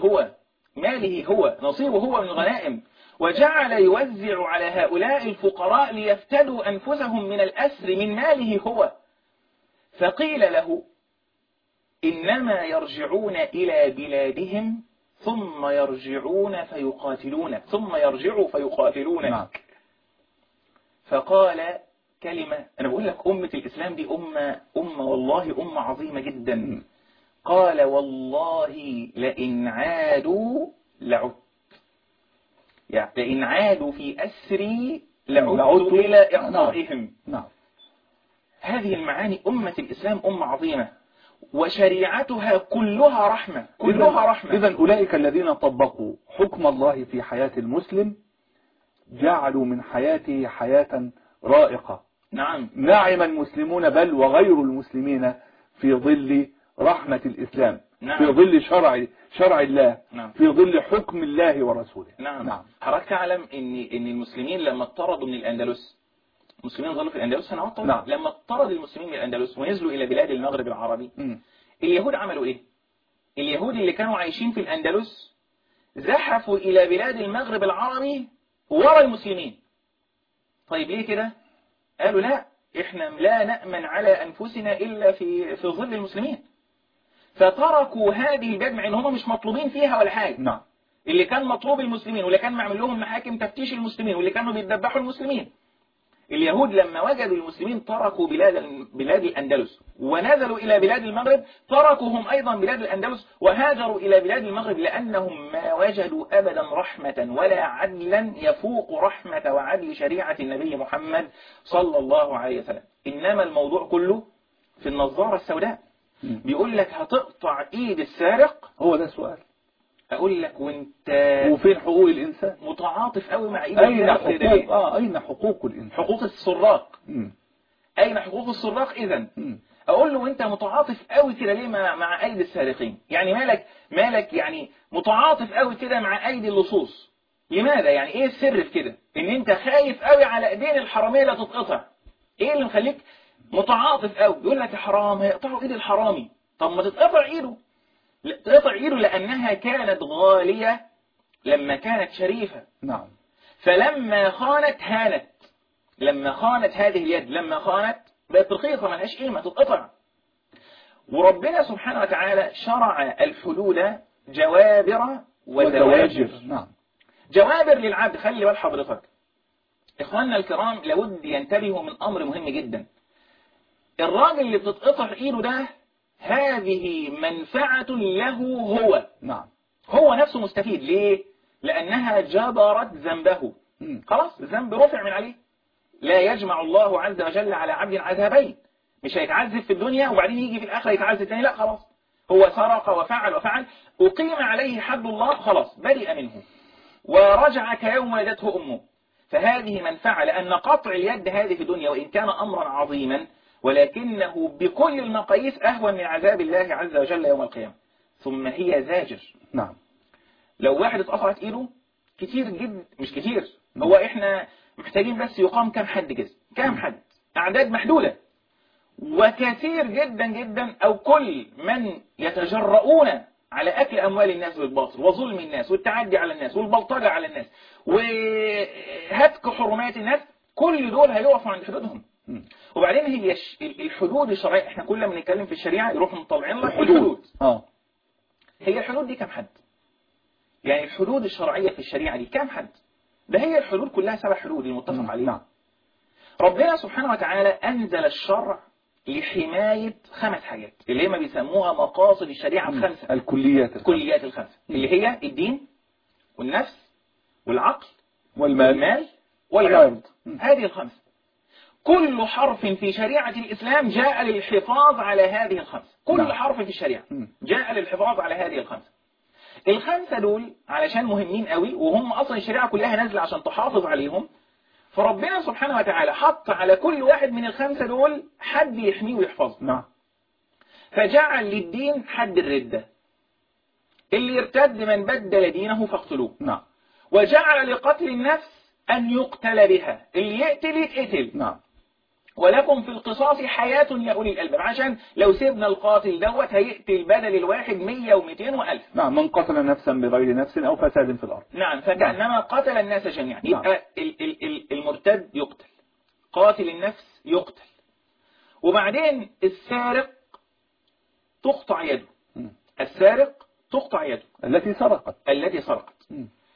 ماله هو نصيبه هو من الغنائم، وجعل يوزع على هؤلاء الفقراء ليفتدوا أنفسهم من الأسر من ماله هو. فقيل له إنما يرجعون إلى بلادهم ثم يرجعون فيقاتلون، ثم يرجعوا فيقاتلونك. نعم. فقال كلمة، أنا بقول لك أمة الإسلام دي أمة والله أمة عظيمة جدا. قال والله لئن عادوا لعدت، يعني لئن عادوا في أسري لعدت إلى إعطائهم. نعم. هذه المعاني. أمة الإسلام أمة عظيمة وشريعتها كلها رحمة، كلها رحمة. إذن أولئك الذين طبقوا حكم الله في حياة المسلم جعلوا من حياته حياة رائقة. نعم. نعم المسلمون بل وغير المسلمين في ظل رحمة الإسلام. نعم. في ظل شرع الله. نعم. في ظل حكم الله ورسوله. نعم. نعم. حضرتك تعلم ان المسلمين لما اطردوا من الأندلس، المسلمين ظلوا في الأندلس سنوات طويلة. نعم. لما اطرد المسلمين من الأندلس ونزلوا إلى بلاد المغرب العربي، اليهود عملوا إيه؟ اليهود اللي كانوا عايشين في الأندلس زحفوا إلى بلاد المغرب العربي ورا المسلمين. طيب ليه كده؟ قالوا لا، إحنا لا نأمن على أنفسنا إلا في ظل المسلمين. فتركوا هذه البلاد مع إن هم مش مطلوبين فيها ولا حاجة. نعم. اللي كان مطلوب المسلمين واللي كان معمل لهم محاكم تفتيش المسلمين واللي كانوا بيتذبحوا المسلمين. اليهود لما وجدوا المسلمين تركوا بلاد الأندلس ونزلوا إلى بلاد المغرب، تركوهم أيضا بلاد الأندلس وهاجروا إلى بلاد المغرب، لأنهم ما وجدوا أبدا رحمة ولا عدلا يفوق رحمة وعدل شريعة النبي محمد صلى الله عليه وسلم. إنما الموضوع كله في النظارة السوداء. بيقول لك هتقطع إيد السارق، هو ده السؤال. أقول لك وانت وفين حقوق الإنسان؟ متعاطف قوي مع إيد أين السارق؟ حقوق أين حقوق الإنسان؟ حقوق السراق. مم. أين حقوق السراق إذن؟ مم. أقول له أنت متعاطف قوي كده ليه مع أيدي السارقين؟ يعني مالك يعني متعاطف قوي كده مع أيدي اللصوص؟ لماذا؟ يعني إيه السر في كده؟ إن أنت خايف قوي على إيدين الحرامية لا تتقطع. إيه اللي مخليك متعاطف قوي؟ يقول لك يا حرام هيقطعوا إيد الحرامي. طب ما تتقطع إيده. تقطع إيده لأنها كانت غالية لما كانت شريفة. نعم. فلما خانت هانت. لما خانت هذه اليد، لما خانت بقت رخيصة ما لهاش قيمة تتقطع. وربنا سبحانه وتعالى شرع الحدود جوابر وزواجر. نعم. جوابر للعبد. خلي بال حضرتك إخواننا الكرام، لابد ينتبهوا من أمر مهم جدا. الراجل اللي بتتقطع إيده ده هذه منفعة له هو. نعم. هو نفسه مستفيد. ليه؟ لأنها جبرت ذنبه. خلاص الذنب رفع من عليه. لا يجمع الله عز وجل على عبد عذابين. مش هيتعذب في الدنيا وبعدين يجي في الآخرة يتعذب تاني، لا خلاص. هو سرق وفعل أقيم عليه حد الله، خلاص برئ منه ورجع كيوم ولدته أمه. فهذه منفعة، لأن قطع اليد هذه في الدنيا وإن كان أمرا عظيما ولكنه بكل المقاييس أهون من عذاب الله عز وجل يوم القيامة. ثم هي زاجر. نعم. لو واحد اتقطعت إيده كتير جدا، مش كتير، هو إحنا محتاجين بس يقام كم حد كده، كم حد، أعداد محدودة. وكثير جدا جدا أو كل من يتجرؤون على أكل أموال الناس بالباطل وظلم الناس والتعدي على الناس والبلطجة على الناس وهتك حرمات الناس، كل دول هيقفوا عند حدودهم. وبعدين هي الحدود الشرعية، احنا كل ما بنتكلم في الشريعة يروحوا مطلعين لك الحدود. هي الحدود دي كم حد؟ يعني الحدود الشرعية في الشريعة دي كم حد؟ ده هي الحدود كلها 7 حدود المتفق عليها. ربنا سبحانه وتعالى أنزل الشرع لحماية 5 حاجات اللي هي ما بيسموها مقاصد الشريعة ال5. الكليات ال5 اللي هي الدين والنفس والعقل والمال والعرض. هذه ال5. كل حرف في شريعة الإسلام جاء للحفاظ على هذه ال5. كل حرف في الشريعة جاء للحفاظ على هذه ال5. ال5 دول علشان مهمين قوي، وهم أصلا الشريعة كلها نازلة عشان تحافظ عليهم. فربنا سبحانه وتعالى حط على كل واحد من ال5 دول حد يحميه ويحفظه. نعم. فجعل للدين حد الردة، اللي يرتد من بدل دينه فاقتلوه. نعم. وجعل لقتل النفس أن يقتل بها، اللي يقتل يتقتل. نعم. ولكم في القصاص حياة يا أولي الألباب، عشان لو سيبنا القاتل دوت هيقتل بدل الواحد 100 و200 و1000. نعم. من قتل نفسا بغير نفس أو فساد في الأرض. نعم. فكأنما قتل الناس جميعا. يبقى المرتد يقتل، قاتل النفس يقتل، وبعدين السارق تقطع يده. السارق تقطع يده التي سرقت.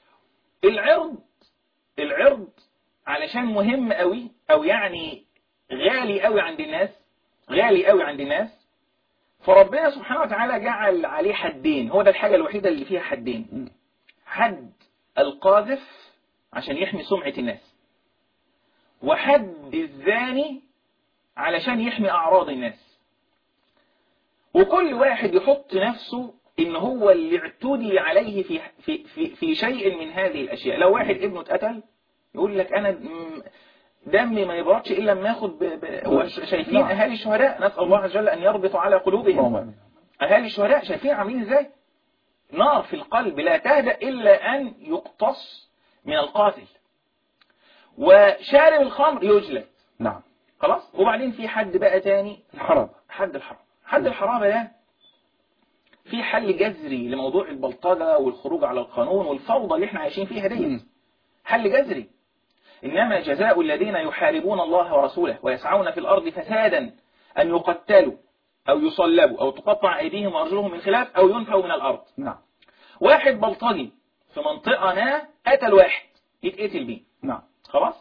العرض علشان مهم قوي، أو يعني غالي قوي عند الناس. فربنا سبحانه وتعالى جعل عليه حدين، هو ده الحاجة الوحيدة اللي فيها حدين. حد القاذف عشان يحمي سمعة الناس، وحد الزاني علشان يحمي أعراض الناس. وكل واحد يحط نفسه إن هو اللي اعتدي عليه في شيء من هذه الأشياء. لو واحد ابنه اتقتل يقول لك أنا دمي ما يبردش إلا لما ياخد شايفين أهالي الشهداء، نسأل الله عز وجل أن يربط على قلوبهم. أهالي الشهداء شايفين عاملين إزاي؟ نار في القلب لا تهدأ إلا أن يقتص من القاتل. وشارب الخمر يجلد. نعم. خلاص. وبعدين في حد بقى تاني، حد الحرام ده في حل جذري لموضوع البلطجة والخروج على القانون والفوضى اللي احنا عايشين فيها دي. حل جذري. إنما جزاء الذين يحاربون الله ورسوله ويسعون في الأرض فسادا أن يقتلوا أو يصلبوا أو تقطع أيديهم وأرجلهم من خلاف أو ينفوا من الأرض. نعم. واحد بلطجي في منطقة ما قتل واحد يتقتل بيه. نعم. خلاص.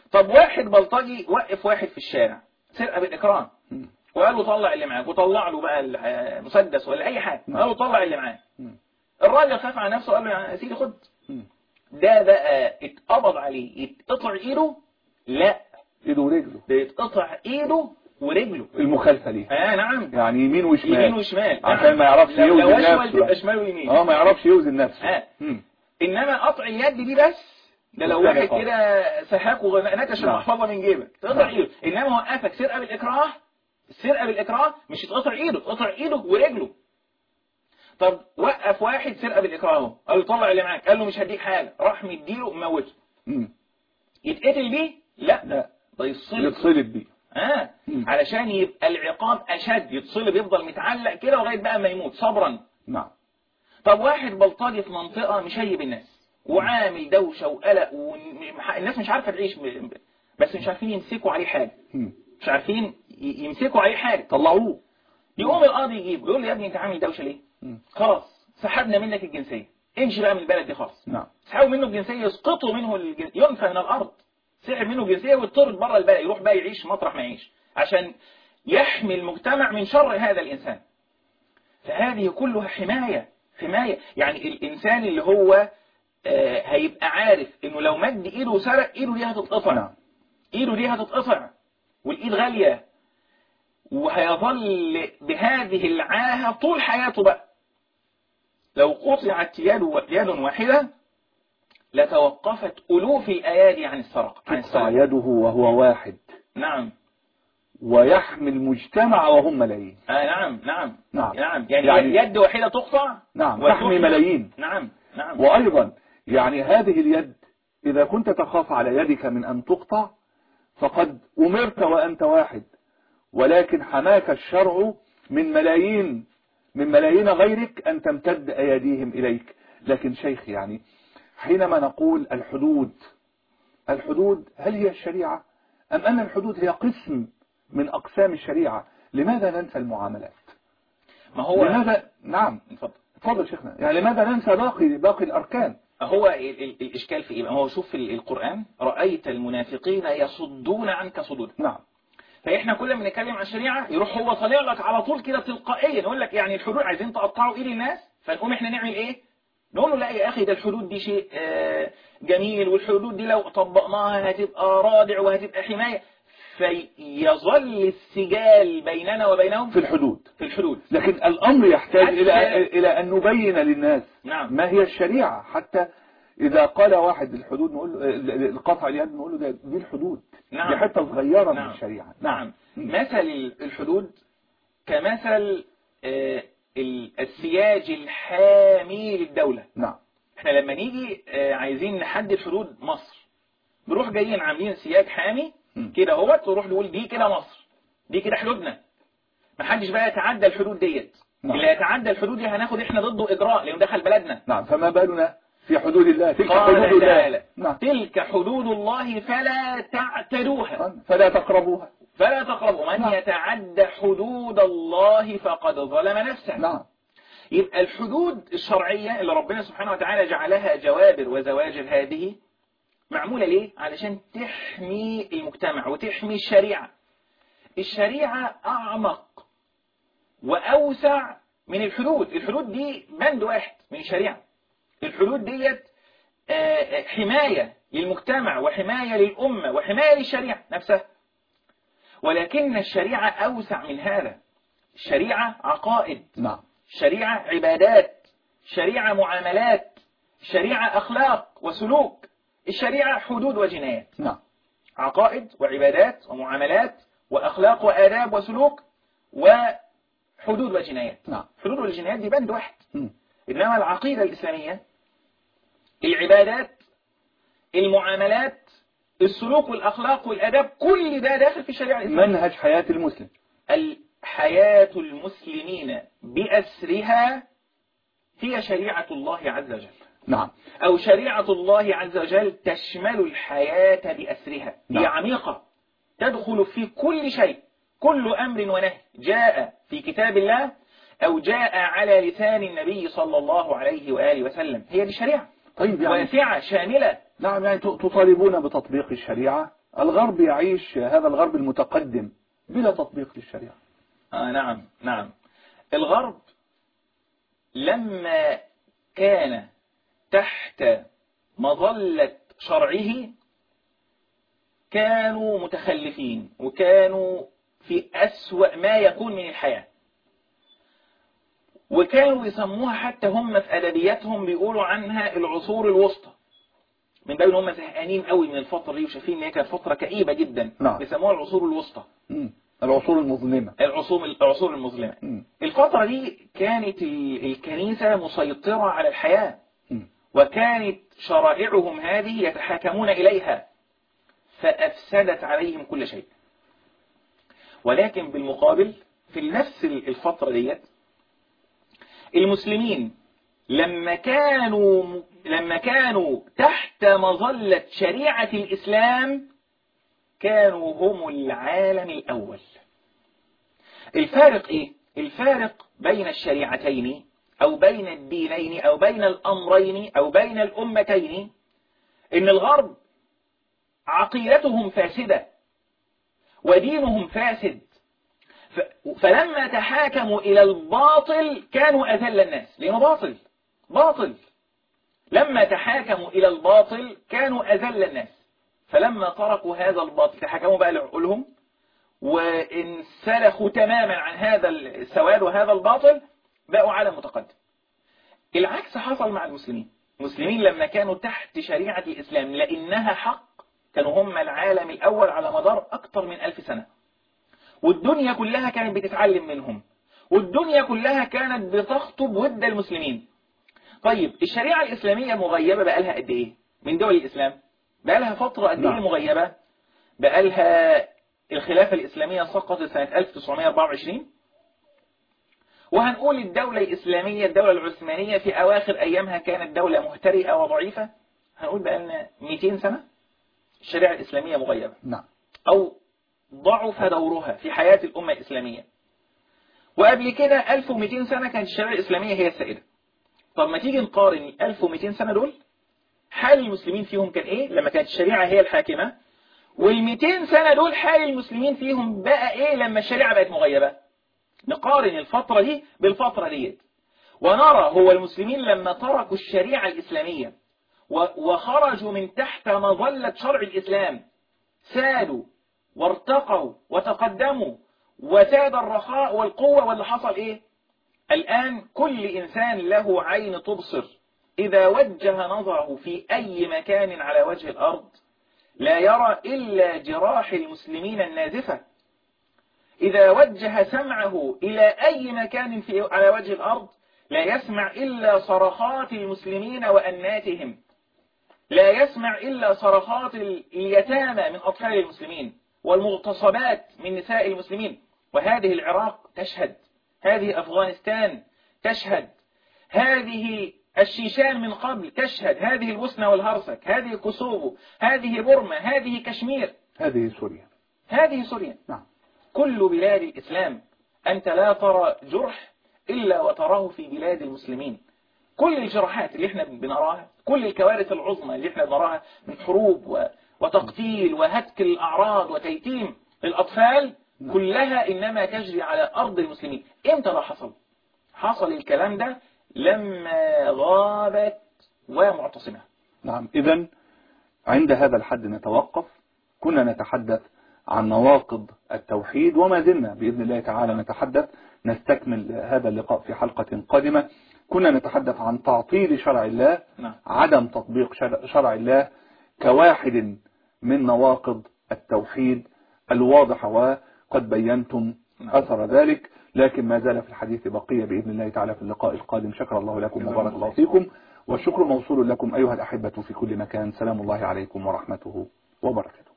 طب واحد بلطجي وقف واحد في الشارع سرقة بالإكراه وقال له طلع اللي معاك، وطلع له بقى المسدس ولا أي حاجة، قال له طلع اللي معاك. الراجل خاف على نفسه، قال له يا سيدي خد. ده بقى اتقبض عليه يتقطع ايده؟ لا، ايده ورجله. ده يتقطع ايده ورجله، المخالفة ليه. نعم، يعني يمين وشمال، يمين وشمال، عشان ما يعرفش يوزن نفسه. تبقى شمال ويمين، ما يعرفش يوزن نفسه. انما قطع اليد دي بس، ده لو واحد كده سحاك ونكش المحفظة من جيبك تقطع ايده. انما وقفك سرقة بالإكراه، السرقة بالإكراه مش تقطع ايده، تقطع ايده ورجله. طب وقف واحد سرقة بالإكراه، قال له طلع اللي معاك، قال له مش هديك حاجة، راح مديله موته. يتقتل بيه؟ لا، ده يتصلب بيه. علشان يبقى العقاب أشد، يتصلب يفضل متعلق كده لغاية بقى ما يموت صبرا. نعم. طب واحد بلطجي في منطقة مشيب الناس وعامل دوشة وقلق والناس مش عارفة تعيش، بس مش عارفين يمسكوا عليه حاجة، مش عارفين يمسكوا عليه حاجة، طلعوه. يقوم القاضي يجيب يقول له يا ابني انت عامل دوشة ليه؟ خلاص سحبنا منك الجنسية، امشي بقى من البلد دي خالص. نعم. سحبوا منه الجنسية، يسقطوا منه ينفى من الأرض، سحب منه الجنسية ويطرد بره البلد، يروح بقى يعيش مطرح ما يعيش عشان يحمي المجتمع من شر هذا الإنسان. فهذه كلها حماية. يعني الإنسان اللي هو هيبقى عارف إنه لو مد إيده وسرق إيده دي هتتقطع. نعم. إيده دي هتتقطع، والإيد غالية، وهيظل بهذه العاهة طول حياته بقى. لو قطعت يد واحدة لتوقفت ألوف الأيادي عن السرقة. تقطع يده وهو واحد. نعم. ويحمي المجتمع وهم ملايين. نعم. يعني يد واحدة تقطع. نعم. تحمي ملايين. نعم. وأيضا يعني هذه اليد إذا كنت تخاف على يدك من أن تقطع فقد أمرت وأنت واحد، ولكن حماك الشرع من ملايين غيرك أن تمتد أيديهم إليك. لكن شيخ، يعني حينما نقول الحدود هل هي الشريعة أم أن الحدود هي قسم من أقسام الشريعة؟ لماذا ننسى المعاملات؟ ما هو لماذا؟ نعم، اتفضل شيخنا. يعني لماذا ننسى باقي الأركان؟ هو الإشكال في إيه؟ هو شوف في القرآن رأيت المنافقين يصدون عنك صدودا. نعم. فإحنا كل ما نتكلم عن الشريعة يروح هو طالع لك على طول كده تلقائيا يقول لك يعني الحدود عايزين تقطعوا إيد الناس، فنقوم إحنا نعمل إيه؟ نقول له لا يا أخي، ده الحدود دي شيء جميل، والحدود دي لو طبقناها هتبقى رادع وهتبقى حماية. فيظل السجال بيننا وبينهم في الحدود. لكن الأمر الأمر يحتاج إلى أن نبين للناس نعم. ما هي الشريعة، حتى إذا قال واحد الحدود نقول له قطع اليد، نقول له دي الحدود. نعم. دي حتة صغيرة نعم. من الشريعة. نعم. مثل الحدود كمثل السياج الحامي للدولة. نعم. احنا لما نيجي عايزين نحدد حدود مصر نروح جايين عاملين سياج حامي كده اهوت، تروح نقول دي كده مصر، دي كده حدودنا، ما حدش بقى يتعدى الحدود ديت. نعم. اللي يتعدى الحدود دي هناخد احنا ضده اجراء لانه دخل بلدنا. نعم. فما بالنا في حدود الله؟ تلك حدود الله. نعم. تلك حدود الله فلا تعتدوها، فلا تقربوها. من نعم. يتعدى حدود الله فقد ظلم نفسه. نعم. يبقى الحدود الشرعية اللي ربنا سبحانه وتعالى جعلها جوابر وزواجر هذه معمولة ليه؟ علشان تحمي المجتمع وتحمي الشريعة. الشريعة أعمق وأوسع من الحدود. الحدود دي بند واحد من الشريعة. الحدود ديت حماية للمجتمع وحماية للأمة وحماية للشريعة نفسها. ولكن الشريعة أوسع من هذا. الشريعة عقائد. نعم. الشريعة عبادات. الشريعة معاملات. الشريعة أخلاق وسلوك. الشريعة حدود وجنايات. نعم. عقائد وعبادات ومعاملات وأخلاق وآداب وسلوك وحدود وجنايات. نعم. حدود والجنايات دي بند واحد. إنما العقيدة الإسلامية العبادات المعاملات السلوك والأخلاق والآداب كل ده داخل في الشريعة الإسلامية. منهج حياة المسلم. الحياة المسلمين بأسرها هي شريعة الله عز وجل. نعم. أو شريعة الله عز وجل تشمل الحياة بأسرها. نعم. هي عميقة تدخل في كل شيء. كل أمر ونهي جاء في كتاب الله أو جاء على لسان النبي صلى الله عليه وآله وسلم هي دي الشريعة. طيب يعني واسعة شاملة. نعم. يعني تطالبون بتطبيق الشريعة الغرب يعيش هذا الغرب المتقدم بلا تطبيق للشريعة. نعم. الغرب لما كان تحت مظلة شرعه كانوا متخلفين وكانوا في أسوأ ما يكون من الحياة، وكانوا يسموها حتى هم في أدبياتهم بيقولوا عنها العصور الوسطى، من باب ان هم زهقانين قوي من الفترة دي وشايفين ان هي كانت فترة كئيبة جدا. نعم. بيسموها العصور الوسطى، العصور المظلمة. العصور المظلمة. الفترة دي كانت الكنيسة مسيطرة على الحياة، وكانت شرائعهم هذه يتحاكمون إليها، فأفسدت عليهم كل شيء. ولكن بالمقابل في نفس الفترة ديت المسلمين لما كانوا تحت مظلة شريعة الإسلام كانوا هم العالم الأول. الفارق إيه؟ الفارق بين الشريعتين أو بين الدينين أو بين الأمرين أو بين الأمتين إن الغرب عقيدتهم فاسدة ودينهم فاسد، فلما تحاكموا إلى الباطل كانوا أذل الناس، لأنه باطل. لما تحاكموا إلى الباطل كانوا أذل الناس، فلما تركوا هذا الباطل تحاكموا بقى لعقولهم وانسلخوا تماما عن هذا السواد وهذا الباطل، بقوا عالم متقدم. العكس حصل مع المسلمين. المسلمين لما كانوا تحت شريعة الإسلام لأنها حق كانوا هم العالم الأول على مدار أكثر من 1000 سنة، والدنيا كلها كانت بتتعلم منهم، والدنيا كلها كانت بتخطب ود المسلمين. طيب الشريعة الإسلامية مغيبة بقالها قد إيه من دول الإسلام؟ بقالها فترة قد إيه مغيبة؟ بقالها الخلافة الإسلامية سقطت سنة 1924، وهنقول الدولة الإسلامية الدولة العثمانية في أواخر أيامها كانت دولة مهترئة وضعيفة، هنقول بقالنا 200 سنة الشريعة الإسلامية مغيبة. نعم. أو ضعف دورها في حياة الأمة الإسلامية. وقبل كده 1200 سنة كانت الشريعة الإسلامية هي السائدة. طب ما تيجي نقارن 1200 سنة دول حال المسلمين فيهم كان إيه لما كانت الشريعة هي الحاكمة، وال200 سنة دول حال المسلمين فيهم بقى إيه لما الشريعة بقت مغيبة. نقارن الفترة دي بالفترة ديت ونرى هو المسلمين لما تركوا الشريعة الإسلامية وخرجوا من تحت مظلة شرع الإسلام سادوا وارتقوا وتقدموا وساد الرخاء والقوة، واللي حصل إيه؟ الآن كل إنسان له عين تبصر، إذا وجه نظره في أي مكان على وجه الأرض لا يرى إلا جراح المسلمين النازفة، إذا وجه سمعه إلى أي مكان على وجه الأرض لا يسمع إلا صرخات المسلمين وأناتهم، لا يسمع إلا صرخات اليتامى من أطفال المسلمين والمغتصبات من نساء المسلمين. وهذه العراق تشهد، هذه أفغانستان تشهد، هذه الشيشان من قبل تشهد، هذه البوسنة والهرسك، هذه كوسوفو، هذه بورما، هذه كشمير، هذه سوريا. نعم. كل بلاد الإسلام أنت لا ترى جرح إلا وتراه في بلاد المسلمين. كل الجراحات اللي احنا بنراها، كل الكوارث العظمى اللي احنا بنراها من حروب وتقتيل وهتك الأعراض وتيتيم الأطفال كلها إنما تجري على أرض المسلمين. إمتى ده حصل؟ حصل الكلام ده لما غابت ومعتصمة. نعم. إذن عند هذا الحد نتوقف. كنا نتحدث عن نواقض التوحيد وما زلنا بإذن الله تعالى نتحدث، نستكمل هذا اللقاء في حلقة قادمة. كنا نتحدث عن تعطيل شرع الله، عدم تطبيق شرع الله كواحد من نواقض التوحيد الواضحة، وقد بينتم أثر ذلك، لكن ما زال في الحديث بقية بإذن الله تعالى في اللقاء القادم. شكر الله لكم وبارك الله فيكم، والشكر موصول لكم أيها الأحبة في كل مكان. سلام الله عليكم ورحمته وبركاته.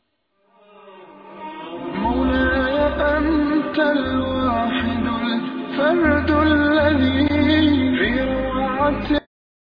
مولاي أنت الواحد الفرد الذي في روعة